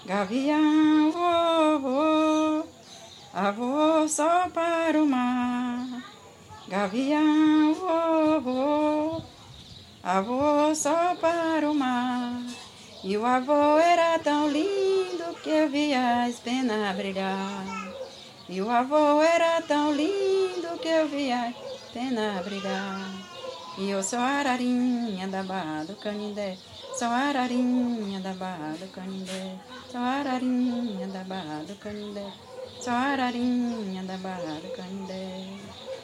Gavião, avô só para o mar. Gavião, avô só para o mar. E o avô era tão lindo que eu via as penas brilhar. E o avô era tão lindo que eu via as penas brilhar. E eu sou ararinha da Barra do Canindé, sou ararinha da Barra do Canindé, sou ararinha da Barra do Canindé, sou ararinha da Barra do Canindé.